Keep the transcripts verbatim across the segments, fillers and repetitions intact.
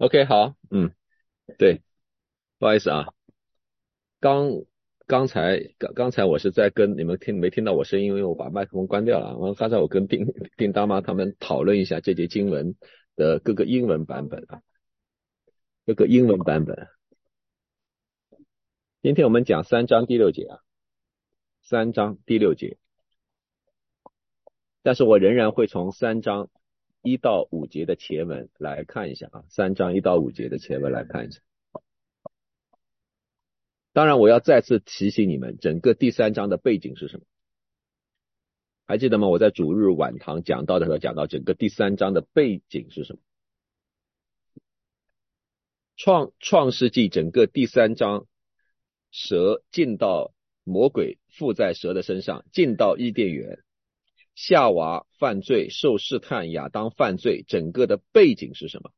OK，好，嗯，对，不好意思啊，刚刚才刚刚才我是在跟你们听没听到我声音，因为我把麦克风关掉了。完了，刚才我跟丁丁大妈他们讨论一下这节经文的各个英文版本啊，各个英文版本。今天我们讲三章第六节啊，三章第六节，但是我仍然会从三章一到五节的前文来看一下啊，三章一到五节的前文来看一下。当然，我要再次提醒你们，整个第三章的背景是什么？还记得吗？我在主日晚堂讲到的时候，讲到整个第三章的背景是什么？创创世纪整个第三章，蛇进到魔鬼附在蛇的身上，进到伊甸园，夏娃犯罪受试探，亚当犯罪，整个的背景是什么？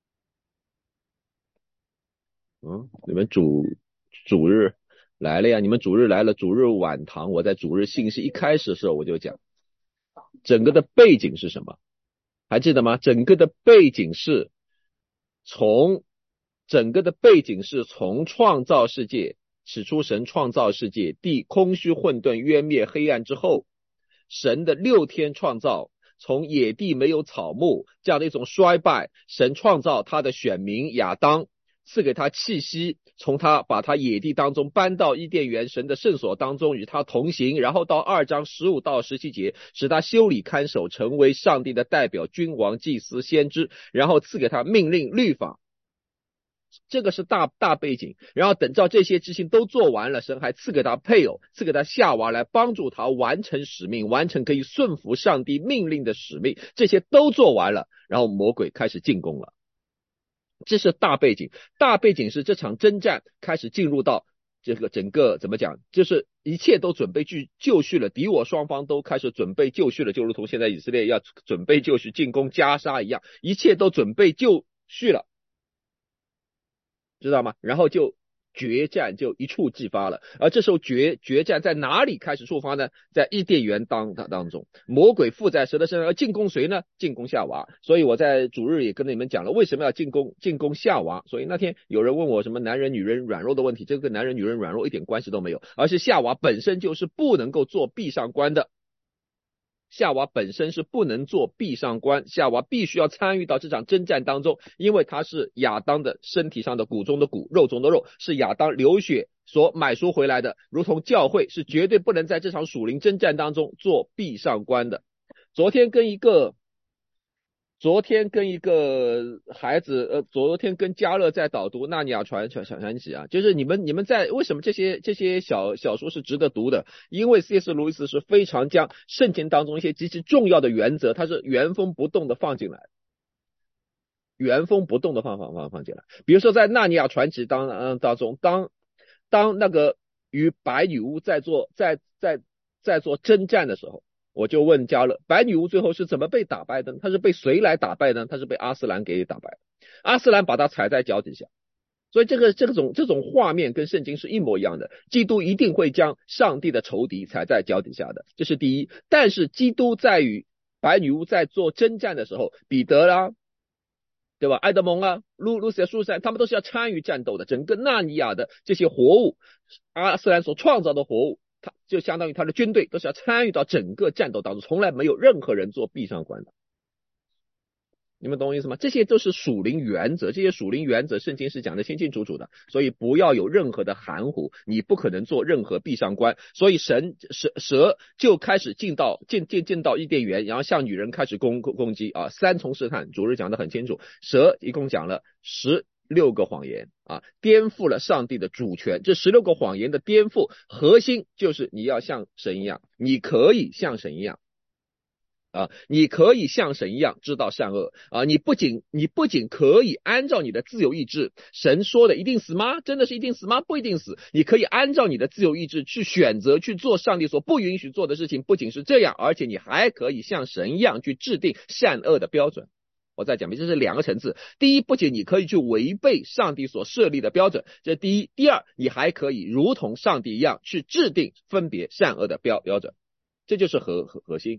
嗯，你们主主日来了呀？你们主日来了，主日晚堂，我在主日信息一开始的时候我就讲，整个的背景是什么？还记得吗？整个的背景是从整个的背景是从创造世界，起初神创造世界，地空虚混沌，渊灭黑暗之后，神的六天创造，从野地没有草木这样的一种衰败，神创造他的选民亚当，赐给他气息，从他把他野地当中搬到伊甸园神的圣所当中与他同行，然后到二章十五到十七节，使他修理看守，成为上帝的代表，君王、祭司、先知，然后赐给他命令、律法。这个是大大背景，然后等到这些事情都做完了，神还赐给他配偶，赐给他夏娃来帮助他完成使命，完成可以顺服上帝命令的使命，这些都做完了，然后魔鬼开始进攻了。这是大背景，大背景是这场征战开始进入到这个整个怎么讲，就是一切都准备去就绪了，敌我双方都开始准备就绪了，就如同现在以色列要准备就绪进攻加沙一样，一切都准备就绪了，知道吗？然后就决战就一触即发了，而这时候决决战在哪里开始触发呢？在伊甸园当当中，魔鬼附在蛇的身上，要进攻谁呢？进攻夏娃。所以我在主日也跟你们讲了，为什么要进攻进攻夏娃。所以那天有人问我什么男人女人软弱的问题，这个跟男人女人软弱一点关系都没有，而是夏娃本身就是不能够做壁上观的。夏娃本身是不能做壁上观，夏娃必须要参与到这场征战当中，因为她是亚当的身体上的骨中的骨，肉中的肉，是亚当流血所买赎回来的，如同教会是绝对不能在这场属灵征战当中做壁上观的。昨天跟一个昨天跟一个孩子，呃，昨天跟嘉乐在导读《纳尼亚传小小传奇》啊，就是你们你们在为什么这些这些小小说是值得读的？因为 C S 路易斯是非常将圣经当中一些极其重要的原则，它是原封不动的放进来，原封不动的放放放放进来。比如说在《纳尼亚传奇》当嗯当中，当当那个与白女巫在做在在在做征战的时候。我就问嘉乐，白女巫最后是怎么被打败的呢？她是被谁来打败呢？她是被阿斯兰给打败，阿斯兰把她踩在脚底下，所以这个这种这种画面跟圣经是一模一样的。基督一定会将上帝的仇敌踩在脚底下的，这是第一。但是基督在与白女巫在做征战的时候，彼得啦，对吧？埃德蒙啊，路路西亚、苏珊，他们都是要参与战斗的。整个纳尼亚的这些活物，阿斯兰所创造的活物。他就相当于他的军队都是要参与到整个战斗当中，从来没有任何人做壁上观的。你们懂我意思吗？这些都是属灵原则，这些属灵原则圣经是讲得清清楚楚的，所以不要有任何的含糊，你不可能做任何壁上观。所以神蛇蛇就开始进到进进进到伊甸园，然后向女人开始攻攻击啊，三重试探，主日讲得很清楚，蛇一共讲了十。六个谎言啊，颠覆了上帝的主权。这十六个谎言的颠覆，核心就是你要像神一样，你可以像神一样啊，你可以像神一样知道善恶啊，你不仅你不仅可以按照你的自由意志，神说的一定死吗？真的是一定死吗？不一定死，你可以按照你的自由意志去选择去做上帝所不允许做的事情。不仅是这样，而且你还可以像神一样去制定善恶的标准。我再讲一遍，这是两个层次。第一，不仅你可以去违背上帝所设立的标准，这是第一；第二，你还可以如同上帝一样去制定分别善恶的标标准，这就是核核核心。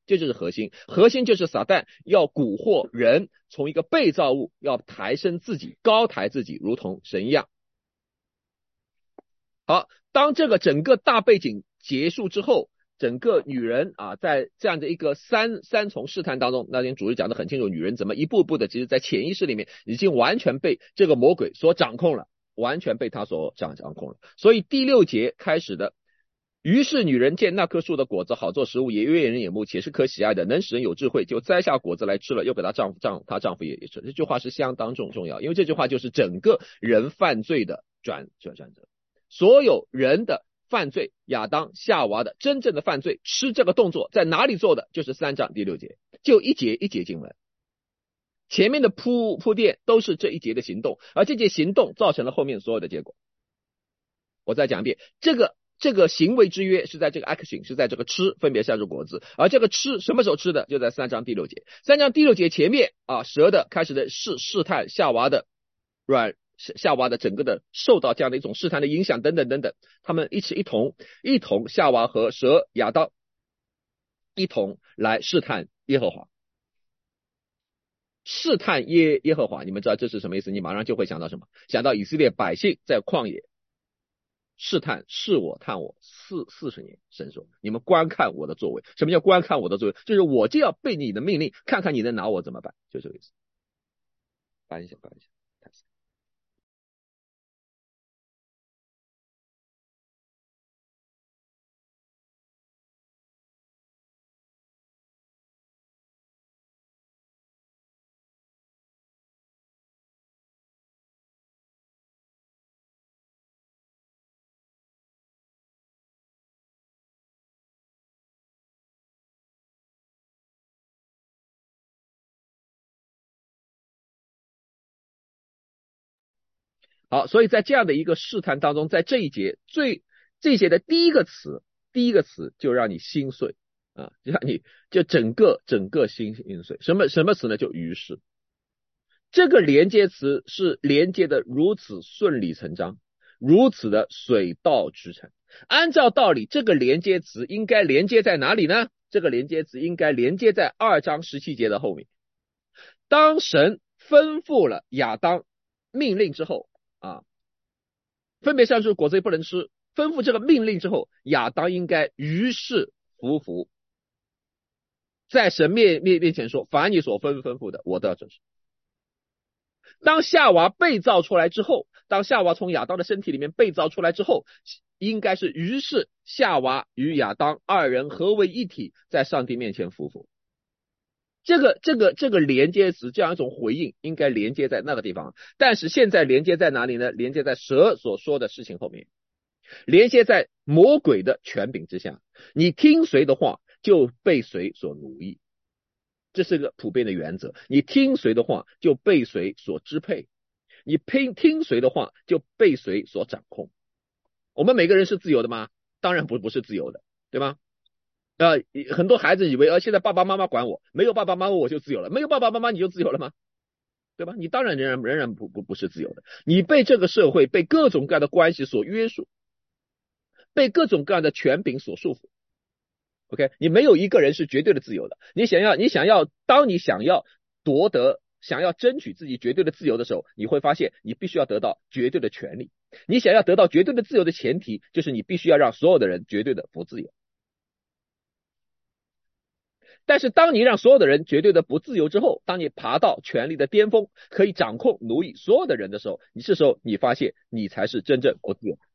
这就是核心，核心就是撒旦要蛊惑人从一个被造物要抬升自己，高抬自己，如同神一样。好，当这个整个大背景结束之后，整个女人啊，在这样的一个三三重试探当中，那天主日讲得很清楚，女人怎么一步步的，其实在潜意识里面已经完全被这个魔鬼所掌控了，完全被他所掌掌控了。所以第六节开始的，于是女人见那棵树的果子好做食物，也悦人眼目，且是可喜爱的，能使人有智慧，就摘下果子来吃了，又给她丈夫丈她丈夫也也吃。这句话是相当重重要，因为这句话就是整个人犯罪的转转转折。所有人的犯罪，亚当夏娃的真正的犯罪，吃这个动作在哪里做的？就是三章第六节，就一节一节经文，前面的铺铺垫都是这一节的行动，而这节行动造成了后面所有的结果。我再讲一遍，这个这个行为之约是在这个 action， 是在这个吃，分别像是果子，而这个吃什么时候吃的？就在三章第六节。三章第六节前面啊，蛇的开始的试试探夏娃的软。夏娃的整个的受到这样的一种试探的影响等等等等，他们一起一同一同夏娃和蛇亚当一同来试探耶和华，试探耶耶和华，你们知道这是什么意思？你马上就会想到什么？想到以色列百姓在旷野试探试我探我四四十年，神说你们观看我的作为。什么叫观看我的作为？就是我就要背你的命令，看看你能拿我怎么办，就这个意思。翻一下翻一下。好，所以在这样的一个试探当中，在这一节最这一节的第一个词，第一个词就让你心碎啊，就让你就整个整个心心碎。什么什么词呢？就于是，这个连接词是连接的如此顺理成章，如此的水到渠成。按照道理，这个连接词应该连接在哪里呢？这个连接词应该连接在二章十七节的后面。当神吩咐了亚当命令之后啊，分别善树果子也不能吃，吩咐这个命令之后，亚当应该于是服服，在神面面面前说，凡你所吩吩咐的，我都要遵守。当夏娃被造出来之后，当夏娃从亚当的身体里面被造出来之后，应该是于是夏娃与亚当二人合为一体，在上帝面前服服。这个这个这个连接词，这样一种回应应该连接在那个地方，但是现在连接在哪里呢？连接在蛇所说的事情后面，连接在魔鬼的权柄之下。你听谁的话，就被谁所奴役，这是个普遍的原则。你听谁的话，就被谁所支配；你听听谁的话，就被谁所掌控。我们每个人是自由的吗？当然不不是自由的，对吗？呃，很多孩子以为，呃，现在爸爸妈妈管我，没有爸爸妈妈我就自由了，没有爸爸妈妈你就自由了吗？对吧？你当然仍然仍然不不不是自由的，你被这个社会、被各种各样的关系所约束，被各种各样的权柄所束缚。OK， 你没有一个人是绝对的自由的。你想要，你想要，当你想要夺得、想要争取自己绝对的自由的时候，你会发现你必须要得到绝对的权利。你想要得到绝对的自由的前提，就是你必须要让所有的人绝对的不自由。但是当你让所有的人绝对的不自由之后，当你爬到权力的巅峰，可以掌控奴役所有的人的时候，你这时候你发现你才是真正不自由，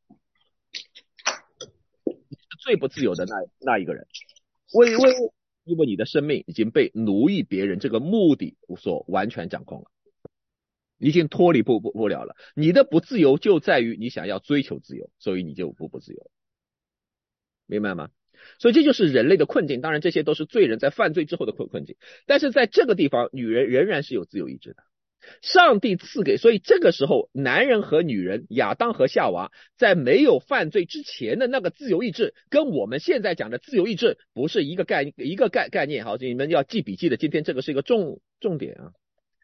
你是最不自由的那那一个人。为为因为你的生命已经被奴役别人这个目的所完全掌控了，已经脱离不不不了了。你的不自由就在于你想要追求自由，所以你就不不自由，明白吗？所以这就是人类的困境，当然这些都是罪人在犯罪之后的困困境。但是在这个地方，女人仍然是有自由意志的，上帝赐给，所以这个时候男人和女人，亚当和夏娃，在没有犯罪之前的那个自由意志，跟我们现在讲的自由意志不是一个概一个概概念。好，你们要记笔记的，今天这个是一个重重点啊。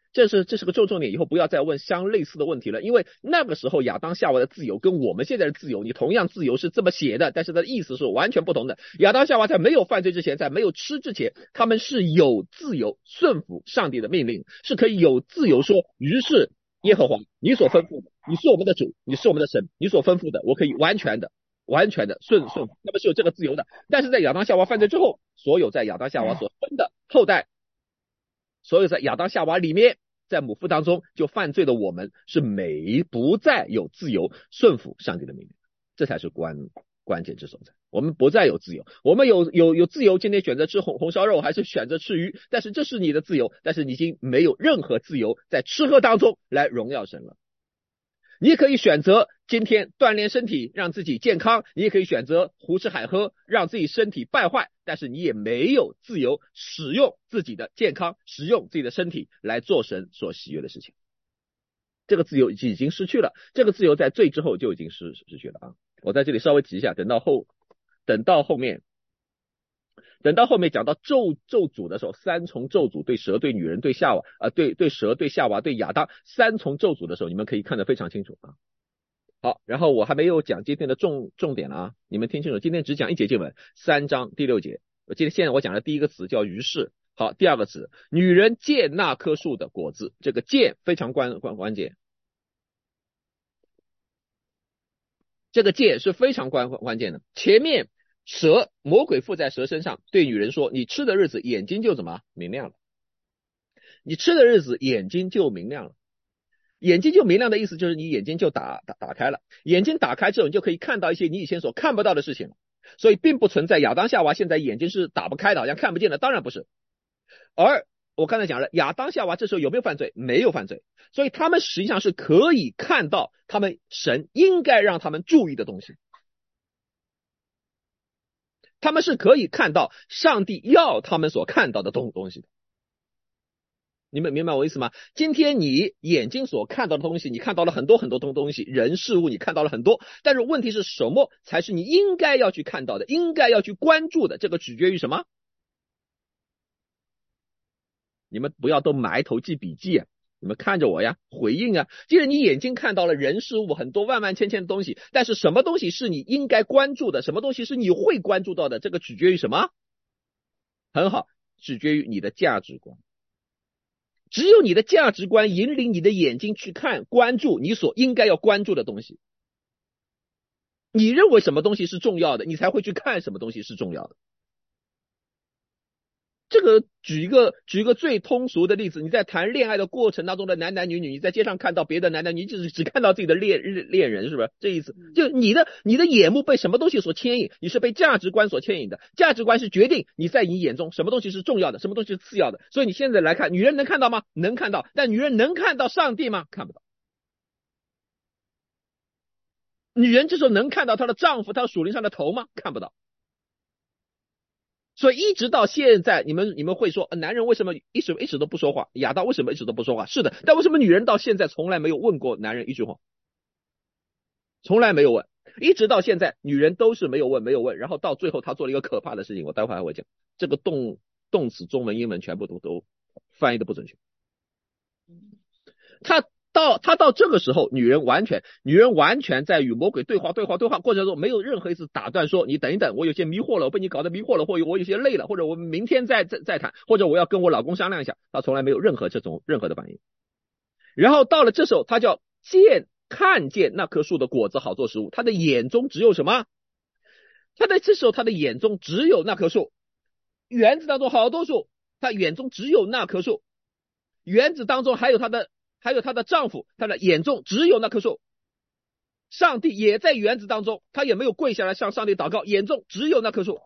这是这是个重重点，以后不要再问相类似的问题了，因为那个时候亚当夏娃的自由跟我们现在的自由，你同样自由是这么写的，但是它的意思是完全不同的。亚当夏娃在没有犯罪之前，在没有吃之前，他们是有自由顺服上帝的命令，是可以有自由说，于是耶和华你所吩咐的，你是我们的主，你是我们的神，你所吩咐的，我可以完全的完全的顺顺服，那么是有这个自由的。但是在亚当夏娃犯罪之后，所有在亚当夏娃所生的后代，所有在亚当夏娃里面在母腹当中就犯罪的我们，是没不再有自由顺服上帝的命令，这才是关关键之所在。我们不再有自由，我们有有有自由，今天选择吃红红烧肉还是选择吃鱼，但是这是你的自由，但是你已经没有任何自由在吃喝当中来荣耀神了。你可以选择今天锻炼身体让自己健康，你也可以选择胡吃海喝让自己身体败坏，但是你也没有自由使用自己的健康，使用自己的身体来做神所喜悦的事情。这个自由已经失去了，这个自由在罪之后就已经失失去了啊！我在这里稍微提一下，等到后等到后面等到后面讲到咒咒诅的时候，三重咒诅对蛇对女人对夏娃啊、呃、对对蛇对夏娃对亚当三重咒诅的时候，你们可以看得非常清楚啊。好，然后我还没有讲今天的重重点了啊，你们听清楚，今天只讲一节经文，三章第六节。我记得现在我讲的第一个词叫于是，好，第二个词女人见那棵树的果子，这个见非常关关关键，这个见是非常关关键的。前面蛇魔鬼附在蛇身上，对女人说，你吃的日子眼睛就怎么明亮了，你吃的日子眼睛就明亮了。眼睛就明亮的意思就是你眼睛就打打打开了，眼睛打开之后你就可以看到一些你以前所看不到的事情了。所以并不存在亚当夏娃现在眼睛是打不开的，好像看不见的，当然不是。而我刚才讲了，亚当夏娃这时候有没有犯罪？没有犯罪，所以他们实际上是可以看到他们神应该让他们注意的东西，他们是可以看到上帝要他们所看到的东东西的。你们明白我意思吗？今天你眼睛所看到的东西，你看到了很多很多东东西，人事物你看到了很多，但是问题是什么才是你应该要去看到的，应该要去关注的？这个取决于什么？你们不要都埋头记笔记啊，你们看着我呀，回应啊。既然你眼睛看到了人事物很多万万千千的东西，但是什么东西是你应该关注的，什么东西是你会关注到的，这个取决于什么？很好，取决于你的价值观。只有你的价值观引领你的眼睛去看关注你所应该要关注的东西，你认为什么东西是重要的，你才会去看什么东西是重要的。这个举一个举一个最通俗的例子，你在谈恋爱的过程当中的男男女女，你在街上看到别的男男女女，只只看到自己的恋恋人，是不是这意思？就你的你的眼目被什么东西所牵引，你是被价值观所牵引的，价值观是决定你在你眼中什么东西是重要的，什么东西是次要的。所以你现在来看，女人能看到吗？能看到。但女人能看到上帝吗？看不到。女人这时候能看到她的丈夫，她属灵上的头吗？看不到。所以一直到现在，你们你们会说，男人为什么一直一直都不说话？亚当为什么一直都不说话？是的，但为什么女人到现在从来没有问过男人一句话？从来没有问，一直到现在，女人都是没有问，没有问，然后到最后她做了一个可怕的事情，我待会还会讲，这个动动词中文英文全部都都翻译的不准确。她到他到这个时候，女人完全，女人完全在与魔鬼对话，对话，对话过程中，没有任何一次打断说，你等一等，我有些迷惑了，我被你搞得迷惑了，或者我有些累了，或者我们明天再再再谈，或者我要跟我老公商量一下，他从来没有任何这种任何的反应。然后到了这时候，他叫见看见那棵树的果子好做食物，他的眼中只有什么？他在这时候，他的眼中只有那棵树。园子当中好多树，他眼中只有那棵树。园子当中还有他的。还有她的丈夫，她的眼中只有那棵树。上帝也在园子当中，她也没有跪下来向上帝祷告，眼中只有那棵树。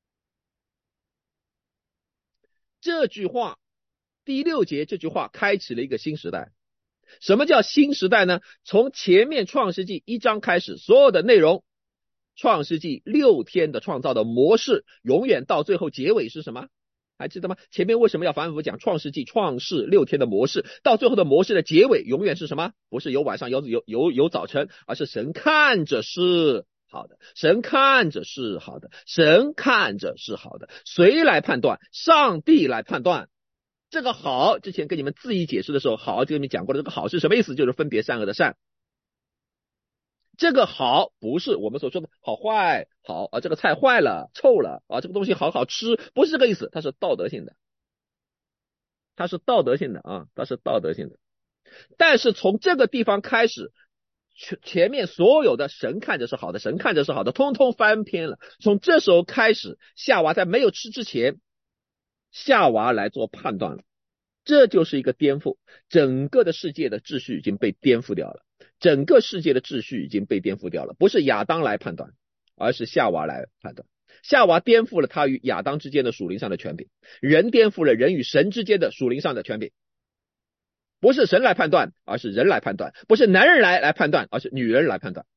这句话，第六节这句话开启了一个新时代。什么叫新时代呢？从前面创世纪一章开始，所有的内容，创世纪六天的创造的模式，永远到最后结尾是什么？还记得吗？前面为什么要反复讲创世纪创世六天的模式？到最后的模式的结尾永远是什么？不是有晚上有有有有早晨，而是神看着是好的，神看着是好的，神看着是好的。谁来判断？上帝来判断。 这个好，之前跟你们字义解释的时候，好就跟你们讲过了，这个好是什么意思？就是分别善恶的善。这个好不是我们所说的好坏，好啊，这个菜坏了，臭了啊，这个东西好好吃，不是这个意思，它是道德性的，它是道德性的啊，它是道德性的。但是从这个地方开始，前面所有的神看着是好的，神看着是好的，通通翻篇了。从这时候开始，夏娃在没有吃之前，夏娃来做判断了，这就是一个颠覆，整个的世界的秩序已经被颠覆掉了，整个世界的秩序已经被颠覆掉了，不是亚当来判断，而是夏娃来判断。夏娃颠覆了他与亚当之间的属灵上的权柄，人颠覆了人与神之间的属灵上的权柄。不是神来判断，而是人来判断；不是男人来来判断，而是女人来判断。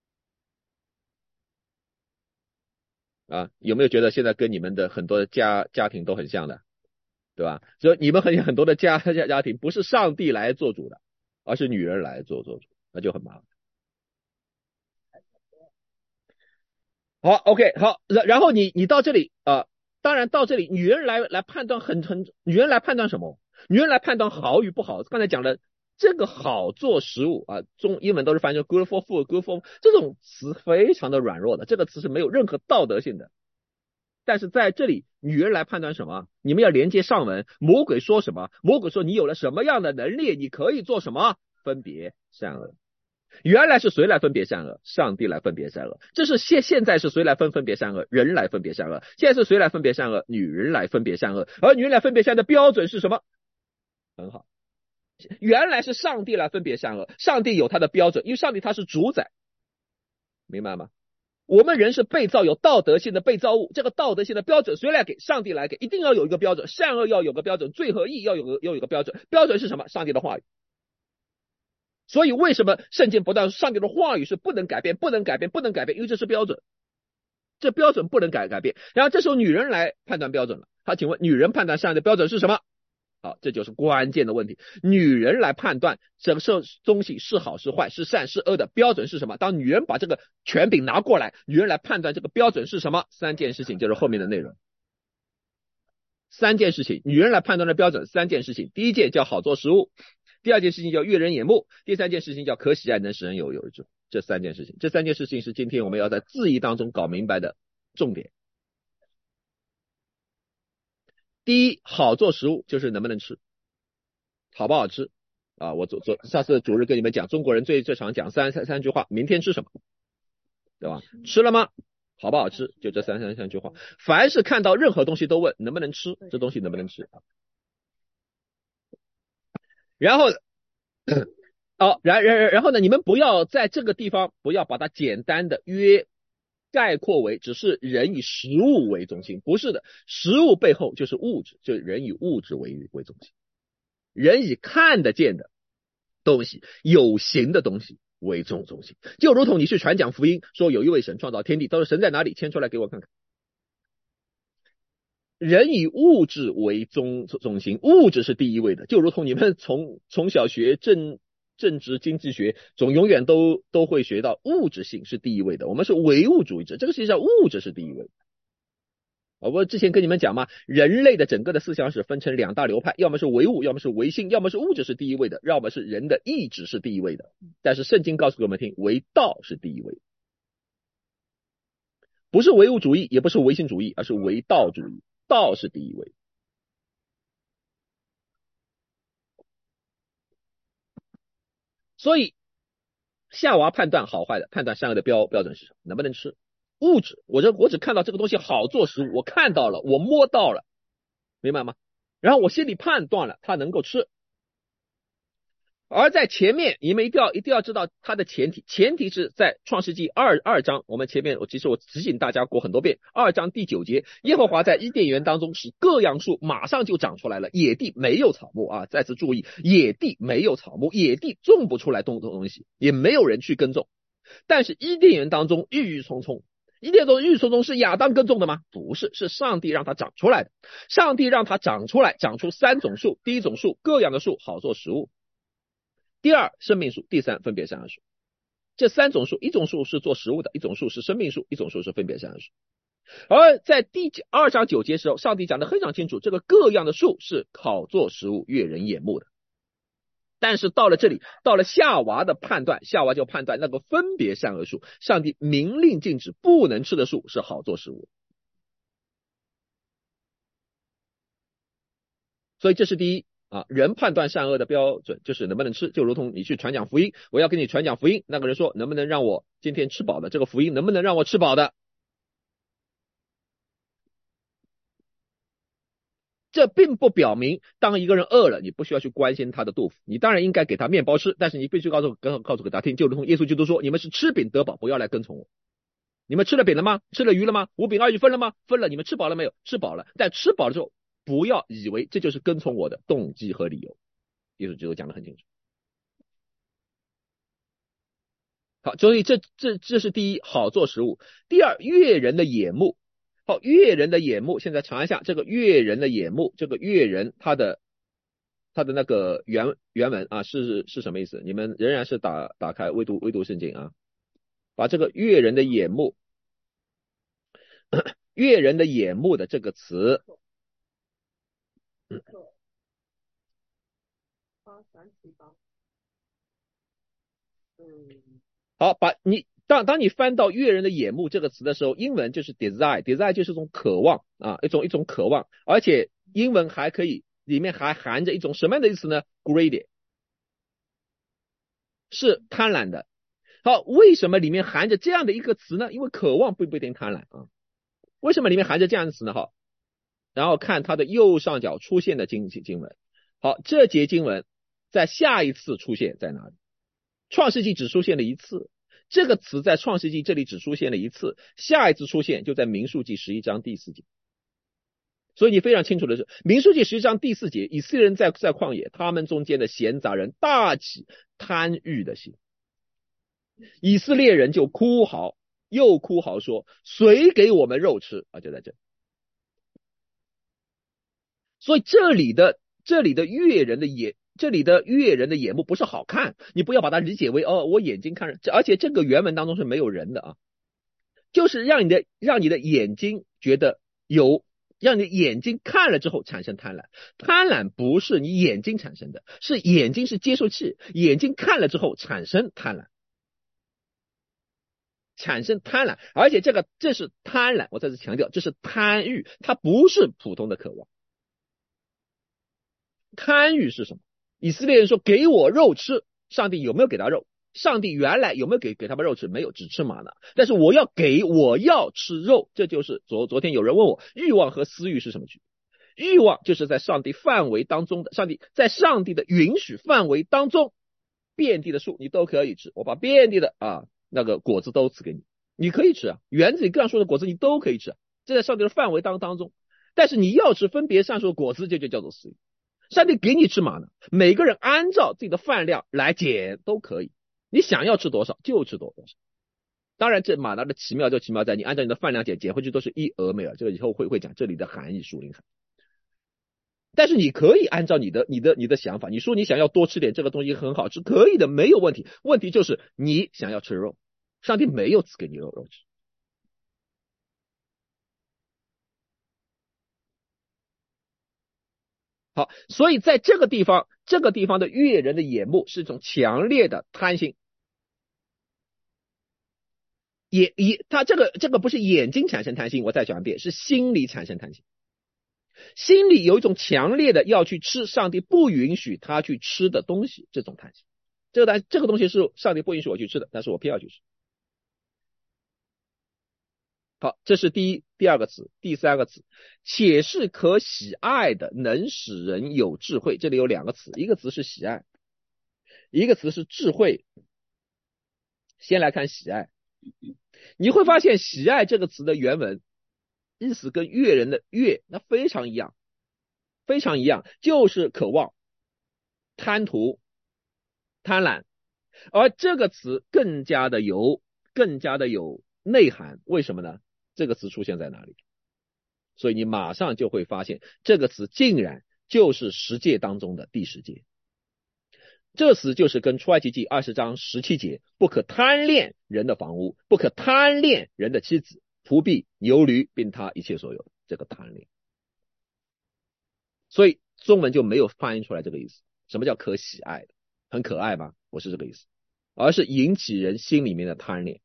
啊，有没有觉得现在跟你们的很多的家家庭都很像的，对吧？所以你们很很多的家家家庭不是上帝来做主的，而是女人来做做主，那就很麻烦。好 ，OK， 好，然然后你你到这里啊、呃，当然到这里，女人来来判断很很，女人来判断什么？女人来判断好与不好。刚才讲了，这个好做食物啊，中英文都是翻译成 good for food，good for， 这种词非常的软弱的，这个词是没有任何道德性的。但是在这里，女人来判断什么？你们要连接上文，魔鬼说什么？魔鬼说你有了什么样的能力，你可以做什么？分别善恶。原来是谁来分别善恶？上帝来分别善恶。这是现现在是谁来分分别善恶？人来分别善恶。现在是谁来分别善恶？女人来分别善恶。而女人来分别善恶的标准是什么？很好，原来是上帝来分别善恶，上帝有他的标准，因为上帝他是主宰，明白吗？我们人是被造有道德性的被造物，这个道德性的标准谁来给？上帝来给，一定要有一个标准，善恶要有个标准，罪和义要有个要有一个标准。标准是什么？上帝的话语。所以为什么圣经不断上帝的话语是不能改变，不能改变，不能改变？因为这是标准，这标准不能改改变。然后这时候女人来判断标准了。好，请问女人判断上帝的标准是什么？好，这就是关键的问题。女人来判断这个东西是好是坏，是善是恶的标准是什么？当女人把这个权柄拿过来，女人来判断这个标准是什么？三件事情就是后面的内容。三件事情，女人来判断的标准，三件事情。第一件叫好做食物。第二件事情叫悦人眼目，第三件事情叫可喜爱，能使人有有志。这三件事情，这三件事情是今天我们要在字义当中搞明白的重点。第一，好做食物就是能不能吃，好不好吃啊？我昨昨上次主日跟你们讲，中国人最最常讲三三三句话：明天吃什么，对吧？吃了吗？好不好吃？就这三三三句话。凡是看到任何东西都问能不能吃，这东西能不能吃？然后，哦，然然然后呢？你们不要在这个地方不要把它简单的约概括为只是人以食物为中心，不是的，食物背后就是物质，就是人以物质为为中心，人以看得见的东西、有形的东西为中中心。就如同你去传讲福音，说有一位神创造天地，都是神在哪里？牵出来给我看看。人以物质为中中心，物质是第一位的，就如同你们从从小学政政治经济学，总永远都都会学到物质性是第一位的。我们是唯物主义者，这个实际上物质是第一位的。我之前跟你们讲嘛，人类的整个的思想史分成两大流派，要么是唯物，要么是唯心，要么是物质是第一位的，要么是人的意志是第一位的。但是圣经告诉给我们听，唯道是第一位的，不是唯物主义，也不是唯心主义，而是唯道主义。道是第一位。所以夏娃判断好坏的，判断善恶的标标准是什么？能不能吃？物质，我这我只看到这个东西好做食物，我看到了，我摸到了，明白吗？然后我心里判断了，它能够吃。而在前面，你们一定要一定要知道它的前提，前提是在创世纪二二章，我们前面我其实我提醒大家过很多遍，二章第九节，耶和华在伊甸园当中使各样树马上就长出来了，野地没有草木啊，再次注意，野地没有草木，野地种不出来东东西，也没有人去耕种，但是伊甸园当中郁郁葱葱。伊甸中郁郁葱葱是亚当耕种的吗？不是，是上帝让它长出来的。上帝让它长出来，长出三种树，第一种树各样的树好做食物。第二，生命树；第三，分别善恶树。这三种树，一种树是做食物的，一种树是生命树，一种树是分别善恶树。 而在第二章九节时候，上帝讲得非常清楚，这个各样的树是好做食物，悦人眼目的。但是到了这里，到了夏娃的判断，夏娃就判断那个分别善恶树，上帝明令禁止不能吃的树是好做食物。所以这是第一啊，人判断善恶的标准就是能不能吃，就如同你去传讲福音，我要跟你传讲福音，那个人说能不能让我今天吃饱的，这个福音能不能让我吃饱的？这并不表明当一个人饿了，你不需要去关心他的肚腹，你当然应该给他面包吃，但是你必须告诉告诉给他听，就如同耶稣基督说，你们是吃饼得饱，不要来跟从我。你们吃了饼了吗？吃了鱼了吗？五饼二鱼分了吗？分了。你们吃饱了没有？吃饱了。但吃饱了之后，不要以为这就是跟从我的动机和理由。耶稣基督讲得很清楚。好，所以这这这是第一，好做食物。第二，悦人的眼目。好，悦人的眼目，现在查一下这个悦人的眼目，这个悦人他的他的那个原原文啊是是什么意思？你们仍然是打打开微读微读圣经啊，把这个悦人的眼目，悦人的眼目的这个词，嗯，好，把你当当你翻到悦人的眼目这个词的时候，英文就是 desire，desire desire 就是一种渴望啊，一种一种渴望，而且英文还可以里面还含着一种什么样的意思呢 ？greedy， 是贪婪的。好，为什么里面含着这样的一个词呢？因为渴望不不一定贪婪啊。为什么里面含着这样的词呢？好，然后看它的右上角出现的经经文。好，这节经文在下一次出现在哪里？创世纪只出现了一次，这个词在创世纪这里只出现了一次，下一次出现就在民数记十一章第四节。所以你非常清楚的是，民数记十一章第四节，以色列人在在旷野，他们中间的闲杂人大起贪欲的心，以色列人就哭嚎，又哭嚎说：“谁给我们肉吃？”啊，就在这里。所以这里的这里的悦人的眼，这里的悦人的眼目不是好看，你不要把它理解为哦，我眼睛看着，而且这个原文当中是没有人的啊，就是让你的让你的眼睛觉得有，让你的眼睛看了之后产生贪婪。贪婪不是你眼睛产生的，是眼睛是接受器，眼睛看了之后产生贪婪。产生贪婪，而且这个这是贪婪，我再次强调，这是贪欲，它不是普通的渴望。贪欲是什么？以色列人说给我肉吃，上帝有没有给他肉？上帝原来有没有给给他们肉吃？没有，只吃玛纳。但是我要给，我要吃肉，这就是昨昨天有人问我，欲望和私欲是什么区别？欲望就是在上帝范围当中的，上帝在上帝的允许范围当中，遍地的树你都可以吃，我把遍地的啊那个果子都赐给你，你可以吃啊，园子里各样树的果子你都可以吃，这在上帝的范围当当中。但是你要吃分别善恶果子，这就叫做私欲。上帝给你吃玛纳，每个人按照自己的饭量来减都可以，你想要吃多少就吃多少。当然这玛纳的奇妙就奇妙在你按照你的饭量减，减回去都是一俄美尔，这个以后会会讲这里的含义，属灵含义。但是你可以按照你的你的你的想法，你说你想要多吃点这个东西很好吃，可以的，没有问题。问题就是你想要吃肉，上帝没有赐给你肉肉吃。好，所以在这个地方，这个地方的悦人的眼目是一种强烈的贪心，也也，他这个这个不是眼睛产生贪心，我再讲一遍，是心里产生贪心。心里有一种强烈的要去吃上帝不允许他去吃的东西，这种贪心。这个这个东西是上帝不允许我去吃的，但是我偏要去吃。好，这是第一第二个词。第三个词，且是可喜爱的，能使人有智慧。这里有两个词，一个词是喜爱，一个词是智慧。先来看喜爱，你会发现喜爱这个词的原文意思跟悦人的悦那非常一样，非常一样，就是渴望、贪图、贪婪。而这个词更加的有更加的有内涵，为什么呢？这个词出现在哪里？所以你马上就会发现，这个词竟然就是十诫当中的第十诫。这词就是跟出埃及记二十章十七节不可贪恋人的房屋，不可贪恋人的妻子， 仆婢、牛驴，并他一切所有的这个贪恋。所以中文就没有翻译出来这个意思。什么叫可喜爱的？很可爱吗？不是这个意思，而是引起人心里面的贪恋。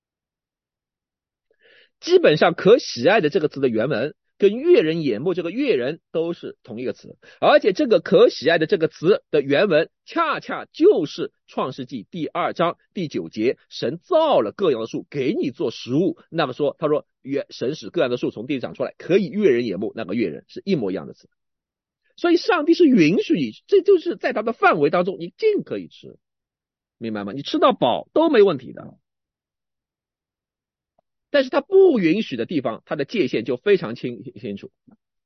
基本上可喜爱的这个词的原文跟悦人眼目这个悦人都是同一个词，而且这个可喜爱的这个词的原文恰恰就是创世纪第二章第九节，神造了各样的树给你做食物。那么说，他说神使各样的树从地里长出来，可以悦人眼目，那个悦人是一模一样的词。所以上帝是允许你，这就是在他的范围当中，你尽可以吃，明白吗？你吃到饱都没问题的。但是他不允许的地方，他的界限就非常清清楚。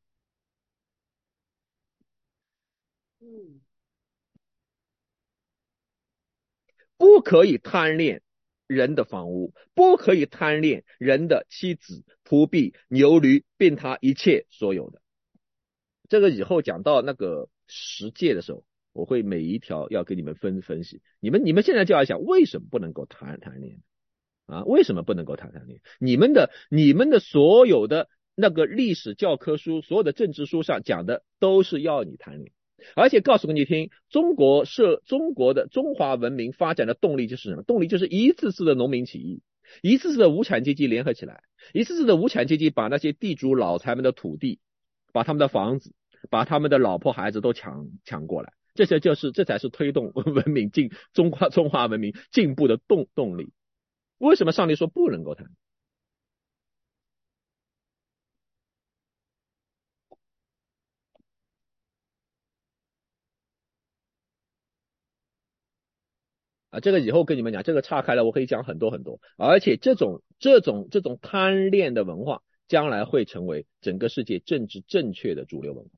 不可以贪恋人的房屋，不可以贪恋人的妻子、仆婢、牛驴，并他一切所有的。这个以后讲到那个十诫的时候，我会每一条要给你们分分析。你们你们现在就要想，为什么不能够贪贪恋啊？为什么不能够贪贪恋？你们的你们的所有的那个历史教科书，所有的政治书上讲的都是要你贪恋。而且告诉给你听，中国是中国的中华文明发展的动力就是什么？动力就是一次次的农民起义，一次次的无产阶级联合起来，一次次的无产阶级把那些地主老财们的土地，把他们的房子，把他们的老婆孩子都抢抢过来，这些就是这才是推动文明进中华中华文明进步的动动力。为什么上帝说不能够贪？啊，这个以后跟你们讲，这个岔开了，我可以讲很多很多。而且这种这种这种贪恋的文化，将来会成为整个世界政治正确的主流文化，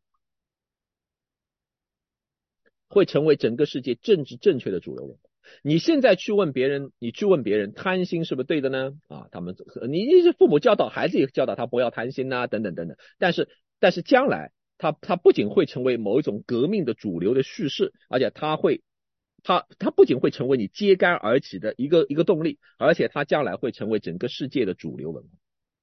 会成为整个世界政治正确的主流文化。你现在去问别人，你去问别人贪心是不是对的呢？啊，他们你你是父母教导孩子也教导他不要贪心呐、啊，等等等等。但是但是将来他他不仅会成为某一种革命的主流的叙事，而且他会。它它不仅会成为你揭竿而起的一个一个动力，而且它将来会成为整个世界的主流文化。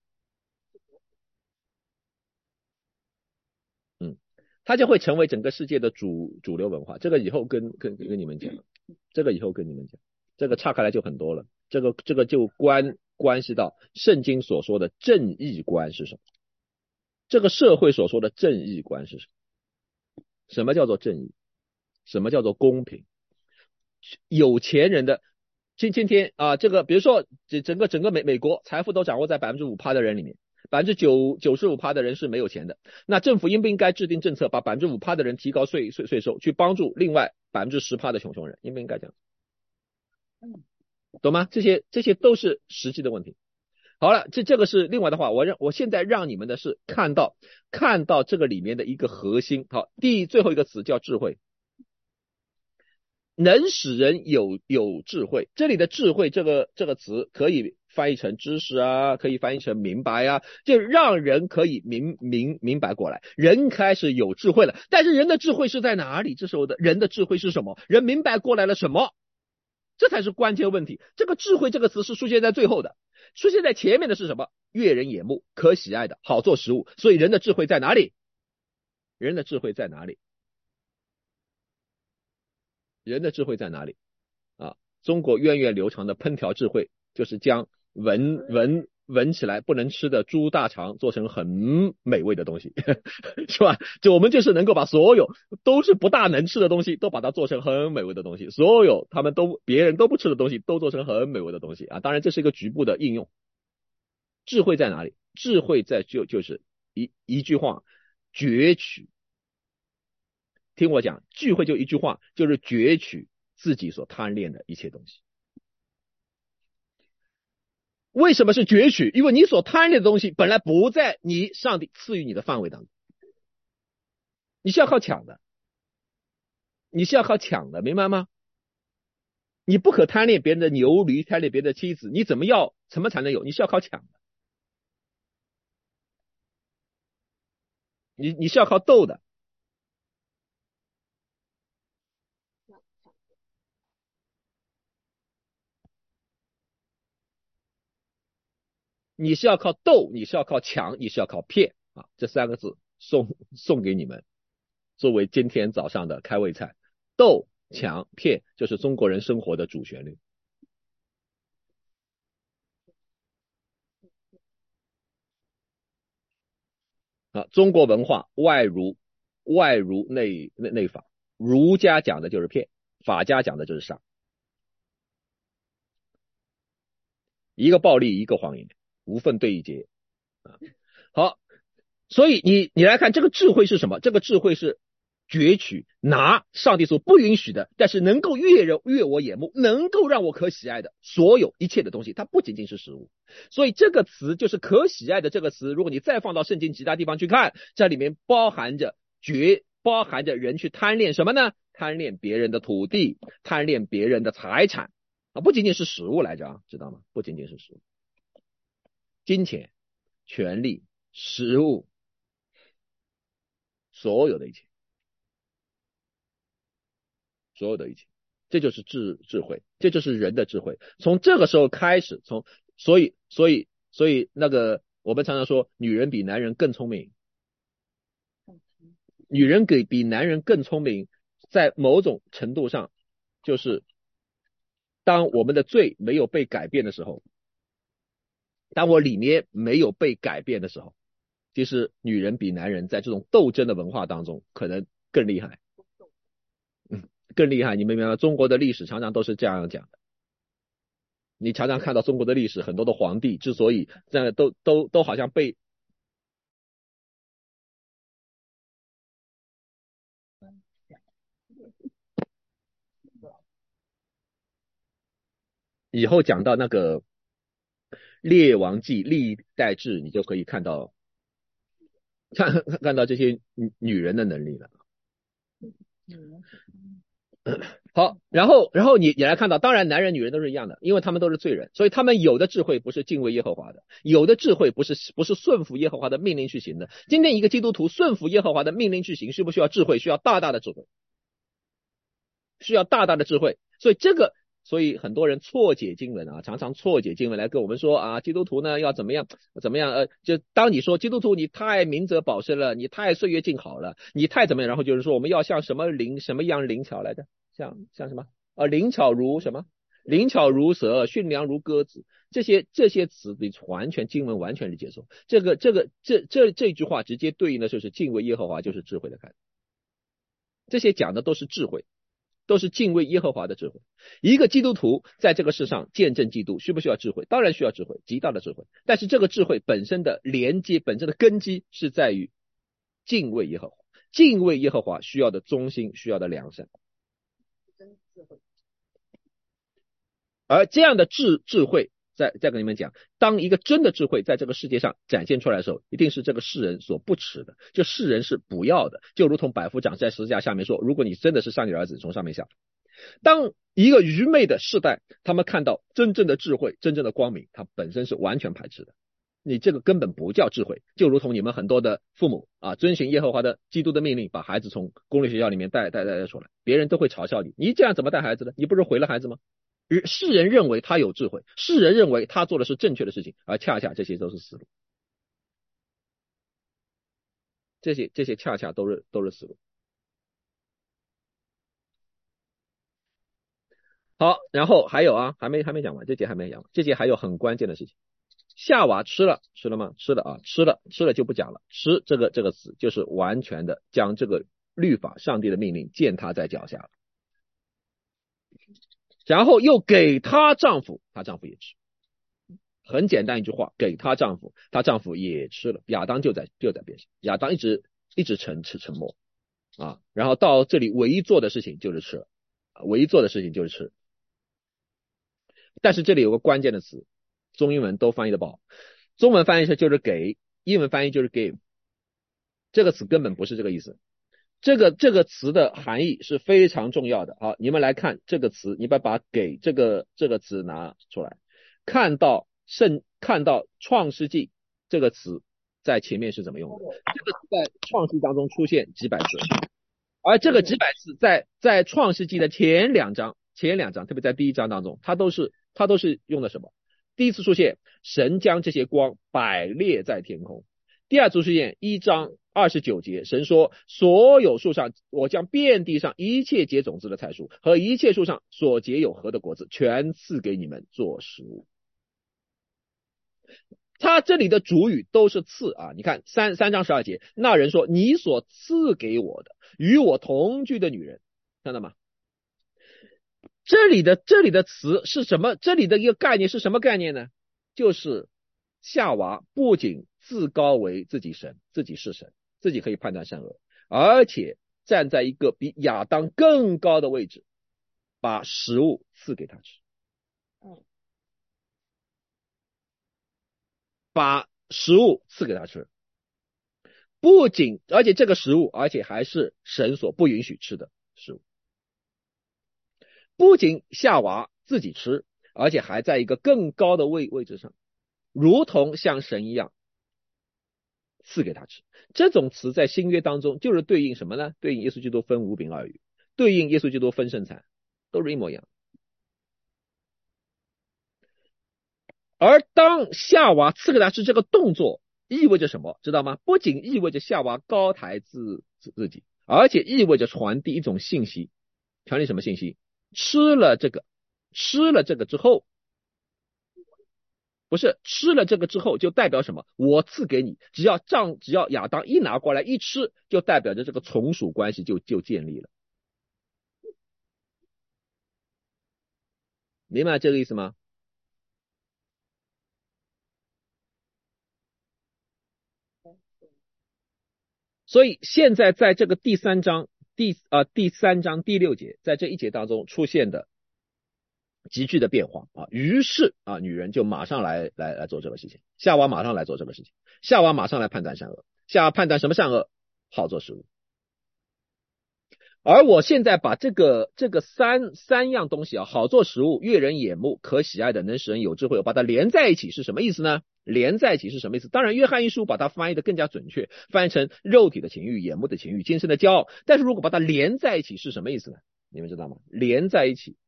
嗯，它就会成为整个世界的主主流文化。这个以后跟跟跟你们讲，这个以后跟你们讲，这个岔开来就很多了。这个这个就关关系到圣经所说的正义观是什么，这个社会所说的正义观是什么？什么叫做正义？什么叫做公平？有钱人的今今天啊，这个比如说整整个整个美美国财富都掌握在百分之五趴的人里面，百分之九九十五趴的人是没有钱的。那政府应不应该制定政策，把百分之五趴的人提高税税税收，去帮助另外百分之十趴的穷穷人？应不应该这样？懂吗？这些这些都是实际的问题。好了，这这个是另外的话，我让我现在让你们的是看到看到这个里面的一个核心。好，第最后一个词叫智慧。能使人有有智慧，这里的智慧这个这个词可以翻译成知识啊，可以翻译成明白啊，就让人可以明明明白过来，人开始有智慧了。但是人的智慧是在哪里？这时候的人的智慧是什么？人明白过来了什么？这才是关键问题。这个智慧这个词是出现在最后的，出现在前面的是什么？悦人眼目，可喜爱的，好做食物。所以人的智慧在哪里？人的智慧在哪里？人的智慧在哪里？啊，中国源远流长的烹调智慧，就是将闻闻闻起来不能吃的猪大肠做成很美味的东西，是吧？就我们就是能够把所有都是不大能吃的东西，都把它做成很美味的东西，所有他们都别人都不吃的东西，都做成很美味的东西啊！当然这是一个局部的应用。智慧在哪里？智慧在就就是一一句话，攫取。听我讲，聚会就一句话，就是攫取自己所贪恋的一切东西。为什么是攫取？因为你所贪恋的东西本来不在你上帝赐予你的范围当中，你是要靠抢的，你是要靠抢的，明白吗？你不可贪恋别人的牛驴，贪恋别人的妻子，你怎么要怎么才能有？你是要靠抢的，你你是要靠斗的。 你是要靠斗，你是要靠强，你是要靠骗啊！这三个字送送给你们，作为今天早上的开胃菜。斗、强、骗就是中国人生活的主旋律。啊，中国文化外儒，外儒内内内法，儒家讲的就是骗，法家讲的就是杀。一个暴力，一个谎言，无分对弈。啊，好，所以你你来看这个智慧是什么？这个智慧是攫取拿上帝所不允许的，但是能够悦人悦我眼目，能够让我可喜爱的所有一切的东西，它不仅仅是食物。所以这个词就是可喜爱的这个词，如果你再放到圣经其他地方去看，这里面包含着绝包含着人去贪恋什么呢？贪恋别人的土地，贪恋别人的财产啊，不仅仅是食物来着啊，知道吗？不仅仅是食物，金钱、权力、食物，所有的一切。所有的一切，这就是智智慧，这就是人的智慧。从这个时候开始，从所以所以所以那个我们常常说，女人比男人更聪明，女人给比男人更聪明，在某种程度上，就是当我们的罪没有被改变的时候，当我里面没有被改变的时候，其实女人比男人在这种斗争的文化当中可能更厉害。更厉害，你们明白吗？中国的历史常常都是这样讲的。你常常看到中国的历史，很多的皇帝之所以这样都都都好像被以后讲到那个列王纪历代志，你就可以看到看看到这些女女人的能力了。好，然后然后你你来看到，当然男人女人都是一样的，因为他们都是罪人，所以他们有的智慧不是敬畏耶和华的，有的智慧不是不是顺服耶和华的命令去行的。今天一个基督徒顺服耶和华的命令去行，需不需要智慧？需要大大的智慧，需要大大的智慧。所以这个，所以很多人错解经文啊，常常错解经文来跟我们说啊，基督徒呢要怎么样怎么样？呃，就当你说基督徒你太明哲保身了，你太岁月静好了，你太怎么样？然后就是说我们要像什么灵什么样灵巧来着？像像什么啊？灵巧如什么？灵巧如蛇，驯良如鸽子。这些这些词你完全经文完全理解错。这个这个这这这句话直接对应的就是敬畏耶和华，就是智慧的开始。这些讲的都是智慧。都是敬畏耶和华的智慧。一个基督徒在这个世上见证基督，需不需要智慧？当然需要智慧，极大的智慧。但是这个智慧本身的连接，本身的根基是在于敬畏耶和华。敬畏耶和华需要的忠心，需要的良善。而这样的智智慧，再再跟你们讲，当一个真的智慧在这个世界上展现出来的时候，一定是这个世人所不耻的，就世人是不要的。就如同百夫长在十字架下面说，如果你真的是上帝的儿子，从上面下。当一个愚昧的世代，他们看到真正的智慧，真正的光明，它本身是完全排斥的。你这个根本不叫智慧，就如同你们很多的父母啊，遵循耶和华的基督的命令，把孩子从公立学校里面带带带出来，别人都会嘲笑你，你这样怎么带孩子呢？你不是毁了孩子吗？世人认为他有智慧，世人认为他做的是正确的事情，而恰恰这些都是死路。这些这些恰恰都是都是死路。好，然后还有啊，还没还没讲完，这节还没讲完，这节还有很关键的事情。夏娃吃了吃了吗？吃了啊，吃了吃了就不讲了。吃这个这个词就是完全的将这个律法、上帝的命令践踏在脚下了。然后又给她丈夫，她丈夫也吃。很简单一句话，给她丈夫，她丈夫也吃了。亚当就在就在边上，亚当一直一直沉吃沉默啊。然后到这里唯一做的事情就是吃，唯一做的事情就是吃。但是这里有个关键的词，中英文都翻译的不好，中文翻译是就是给，英文翻译就是 give， 这个词根本不是这个意思。这个这个词的含义是非常重要的。好，你们来看这个词，你把把给这个这个词拿出来，看到圣看到创世纪这个词在前面是怎么用的？这个词在创世纪当中出现几百次，而这个几百次在在创世纪的前两章前两章，特别在第一章当中，它都是它都是用的什么？ 第一次出现，神将这些光摆列在天空。第二次出现，一章二十九节，神说，所有树上我将遍地上一切结种子的菜树和一切树上所结有核的果子全赐给你们做食物。他这里的主语都是赐啊，你看三三章十二节，那人说，你所赐给我的与我同居的女人，看到吗？这里的这里的词是什么？这里的一个概念是什么概念呢？就是夏娃不仅自高为自己神，自己是神，自己可以判断善恶，而且站在一个比亚当更高的位置，把食物赐给他吃。把食物赐给他吃，不仅而且这个食物，而且还是神所不允许吃的食物。不仅夏娃自己吃，而且还在一个更高的位位置上，如同像神一样赐给他吃。这种词在新约当中就是对应什么呢？对应耶稣基督分五饼二鱼，对应耶稣基督分圣餐，都是一模一样。而当夏娃赐给他吃这个动作意味着什么，知道吗？不仅意味着夏娃高抬自自己，而且意味着传递一种信息。传递什么信息？吃了这个，吃了这个之后，不是吃了这个之后就代表什么？我赐给你，只要账，只要亚当一拿过来一吃，就代表着这个从属关系就就建立了。明白这个意思吗？所以现在在这个第三章第啊、呃、第三章第六节，在这一节当中出现的急剧的变化啊，于是啊，女人就马上来来来做这个事情，夏娃马上来做这个事情，夏娃马上来判断善恶，夏娃判断什么善恶，好做食物。而我现在把这个这个三三样东西啊，好做食物、悦人眼目、可喜爱的、能使人有智慧，我把它连在一起是什么意思呢？连在一起是什么意思？当然，约翰一书把它翻译的更加准确，翻译成肉体的情欲、眼目的情欲、今生的骄傲。但是如果把它连在一起是什么意思呢？你们知道吗？连在一起，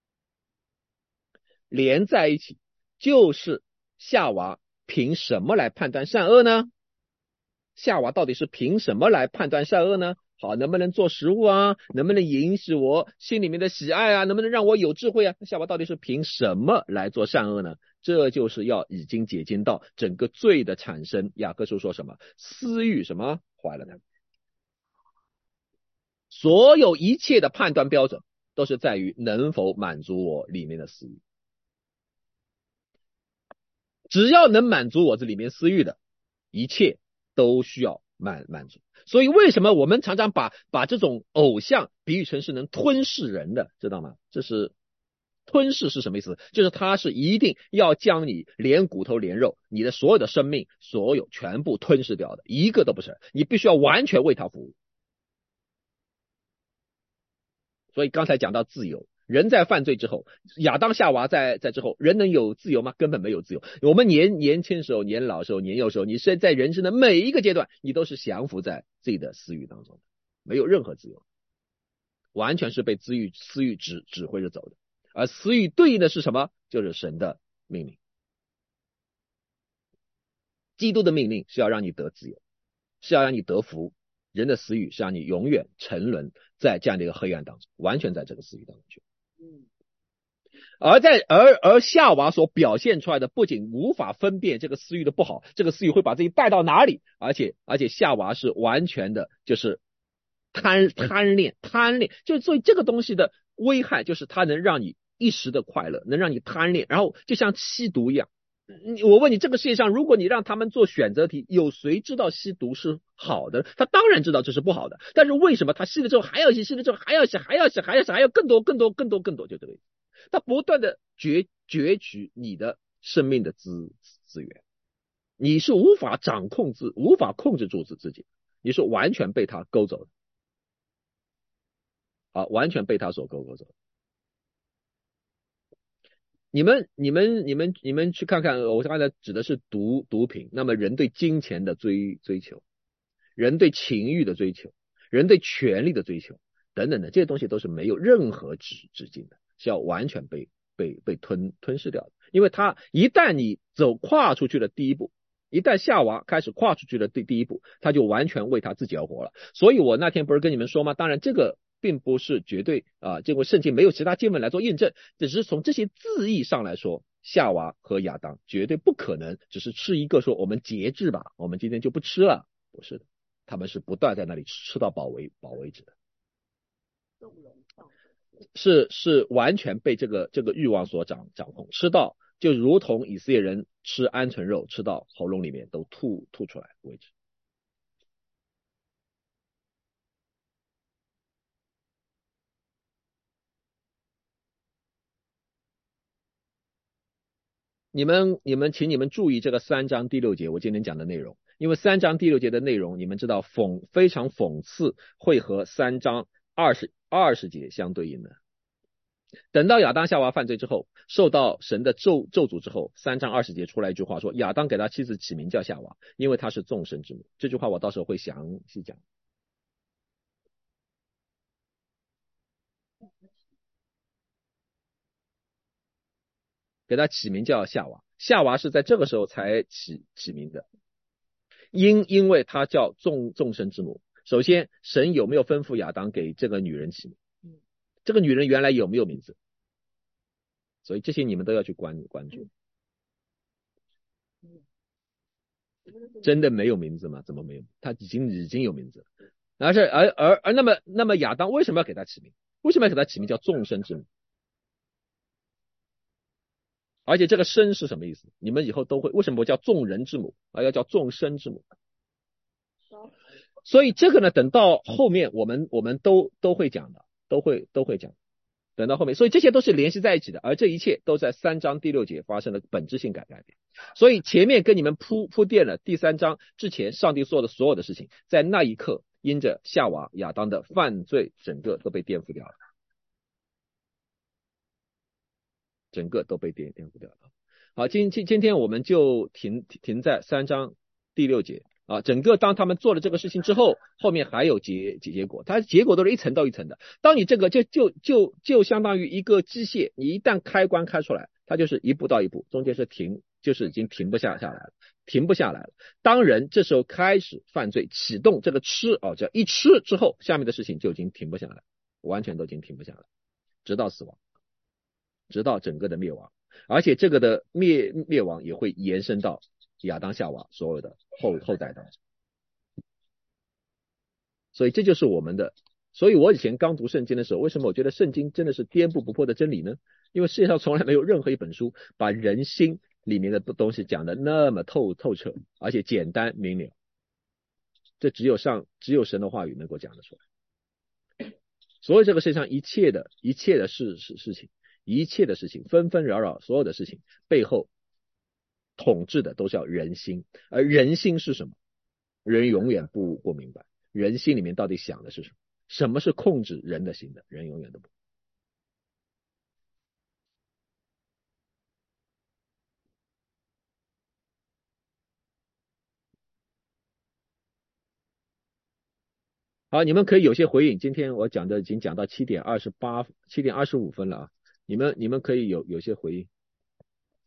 连在一起就是夏娃凭什么来判断善恶呢？夏娃到底是凭什么来判断善恶呢？好，能不能做食物啊？能不能引起我心里面的喜爱啊？能不能让我有智慧啊？夏娃到底是凭什么来做善恶呢？这就是要已经解经到整个罪的产生。雅各书说什么？私欲什么坏了呢？所有一切的判断标准都是在于能否满足我里面的私欲。只要能满足我这里面私欲的，一切都需要满满足。所以为什么我们常常把把这种偶像比喻成是能吞噬人的，知道吗？这是吞噬是什么意思？就是它是一定要将你连骨头连肉，你的所有的生命，所有全部吞噬掉的，一个都不是，你必须要完全为它服务。所以刚才讲到自由，人在犯罪之后，亚当夏娃在在之后，人能有自由吗？根本没有自由。我们年年轻时候、年老时候、年幼时候，你是在人生的每一个阶段，你都是降服在自己的私欲当中，没有任何自由，完全是被私欲私欲指指挥着走的。而私欲对应的是什么？就是神的命令。基督的命令是要让你得自由，是要让你得福。人的私欲是让你永远沉沦在这样的一个黑暗当中，完全在这个私欲当中去。而在而而夏娃所表现出来的，不仅无法分辨这个私欲的不好，这个私欲会把自己带到哪里，而且而且夏娃是完全的，就是贪贪恋贪恋，就所以这个东西的危害就是它能让你一时的快乐，能让你贪恋，然后就像吸毒一样。我问你，这个世界上，如果你让他们做选择题，有谁知道吸毒是好的？他当然知道这是不好的，但是为什么他吸了之后还要吸，吸了之后还要吸，还要吸，还要吸，还要更多、更多、更多、更多，就这个意思。他不断的攫攫取你的生命的资资源，你是无法掌控自，无法控制住自自己，你是完全被他勾走的，啊，完全被他所勾勾走。你们、你们、你们、你们去看看，我刚才指的是毒毒品。那么，人对金钱的追追求，人对情欲的追求，人对权力的追求，等等的这些东西，都是没有任何止止境的，是要完全被被被吞吞噬掉的。因为他一旦你走跨出去的第一步，一旦夏娃开始跨出去的第第一步，他就完全为他自己而活了。所以我那天不是跟你们说吗？当然这个并不是绝对啊，这个圣经没有其他经文来做印证，只是从这些字义上来说，夏娃和亚当绝对不可能只是吃一个说我们节制吧，我们今天就不吃了，不是的，他们是不断在那里吃到饱为饱为止的。是是完全被这个这个欲望所掌掌控，吃到就如同以色列人吃鹌鹑肉吃到喉咙里面都吐吐出来为止。你们你们请你们注意这个三章第六节我今天讲的内容，因为三章第六节的内容你们知道讽非常讽刺，会和三章二十二十节相对应的。等到亚当夏娃犯罪之后，受到神的咒咒诅之后，三章二十节出来一句话说，亚当给他妻子起名叫夏娃，因为他是众生之母。这句话我到时候会详细讲。给他起名叫夏娃，夏娃是在这个时候才起起名的，因因为他叫众众生之母。首先，神有没有吩咐亚当给这个女人起名？这个女人原来有没有名字？所以这些你们都要去关关注。真的没有名字吗？怎么没有？他已经已经有名字了。而是而而而那么那么亚当为什么要给他起名？为什么要给他起名叫众生之母？而且这个生是什么意思？你们以后都会，为什么叫众人之母而要叫众生之母？所以这个呢，等到后面我们我们都都会讲的，都会都会讲。等到后面，所以这些都是联系在一起的，而这一切都在三章第六节发生了本质性改改变。所以前面跟你们铺铺垫了第三章之前上帝做的所有的事情，在那一刻因着夏娃亚当的犯罪，整个都被颠覆掉了，整个都被颠颠覆掉了。好，今今今天我们就停停在三章第六节啊，整个当他们做了这个事情之后，后面还有结结结果，它结果都是一层到一层的。当你这个就就就就相当于一个机械，你一旦开关开出来，它就是一步到一步，中间是停，就是已经停不下下来了，停不下来了。当人这时候开始犯罪，启动这个吃哦，只要一吃之后，下面的事情就已经停不下来，完全都已经停不下来，直到死亡，直到整个的灭亡。而且这个的灭灭亡也会延伸到亚当夏娃所有的后后代当中。所以这就是我们的，所以我以前刚读圣经的时候，为什么我觉得圣经真的是颠扑不破的真理呢？因为世界上从来没有任何一本书把人心里面的东西讲得那么透透彻，而且简单明了。这只有上只有神的话语能够讲得出来。所以这个世界上一切的一切的事事事情，一切的事情，纷纷扰扰，所有的事情背后统治的都是要人心，而人心是什么？人永远不不明白，人心里面到底想的是什么？什么是控制人的心的？人永远都不。好，你们可以有些回应。今天我讲的已经讲到七点二十八、七点二十五分了啊，你们你们可以有有些回应。